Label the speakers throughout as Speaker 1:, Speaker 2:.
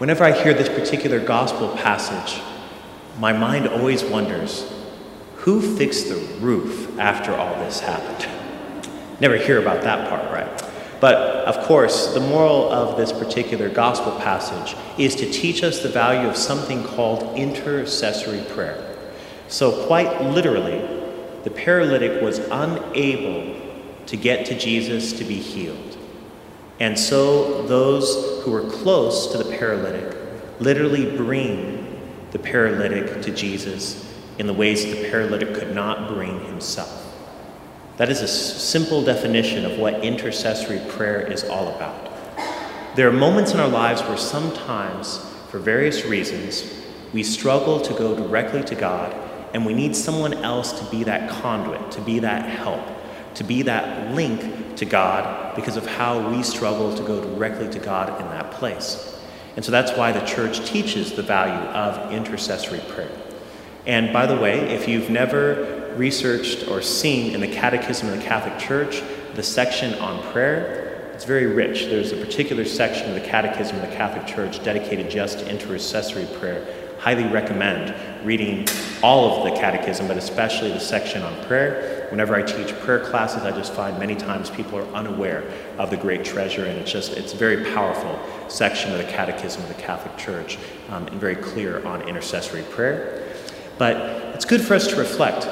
Speaker 1: Whenever I hear this particular gospel passage, my mind always wonders, who fixed the roof after all this happened? Never hear about that part, right? But of course, the moral of this particular gospel passage is to teach us the value of something called intercessory prayer. So quite literally, the paralytic was unable to get to Jesus to be healed. And so those who were close to the paralytic literally bring the paralytic to Jesus in the ways that the paralytic could not bring himself. That is a simple definition of what intercessory prayer is all about. There are moments in our lives where sometimes, for various reasons, we struggle to go directly to God, and we need someone else to be that conduit, to be that help, to be that link to God because of how we struggle to go directly to God in that place. And so that's why the church teaches the value of intercessory prayer. And by the way, if you've never researched or seen in the Catechism of the Catholic Church the section on prayer, it's very rich. There's a particular section of the Catechism of the Catholic Church dedicated just to intercessory prayer. Highly recommend reading all of the Catechism, but especially the section on prayer. Whenever I teach prayer classes, I just find many times people are unaware of the great treasure, and it's a very powerful section of the Catechism of the Catholic Church, and very clear on intercessory prayer. But it's good for us to reflect.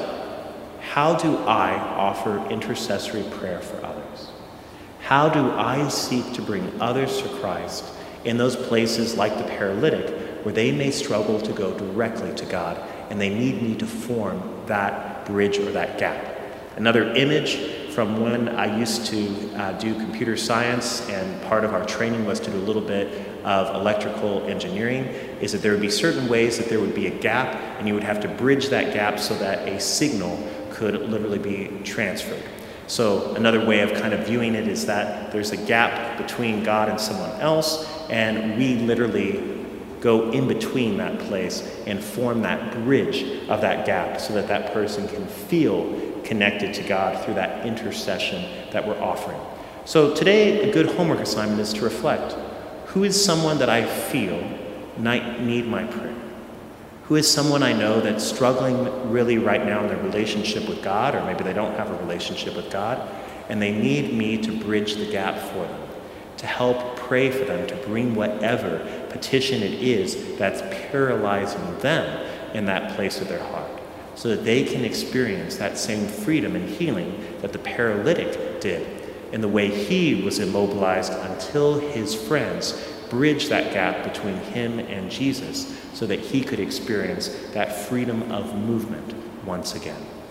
Speaker 1: How do I offer intercessory prayer for others? How do I seek to bring others to Christ in those places like the paralytic where they may struggle to go directly to God and they need me to form that bridge or that gap? Another image from when I used to do computer science, and part of our training was to do a little bit of electrical engineering, is that there would be certain ways that there would be a gap and you would have to bridge that gap so that a signal could literally be transferred. So another way of kind of viewing it is that there's a gap between God and someone else, and we literally go in between that place and form that bridge of that gap so that that person can feel connected to God through that intercession that we're offering. So today, a good homework assignment is to reflect. Who is someone that I feel might need my prayer? Who is someone I know that's struggling really right now in their relationship with God, or maybe they don't have a relationship with God, and they need me to bridge the gap for them, to help pray for them, to bring whatever petition it is that's paralyzing them in that place of their heart, so that they can experience that same freedom and healing that the paralytic did in the way he was immobilized until his friends bridged that gap between him and Jesus so that he could experience that freedom of movement once again.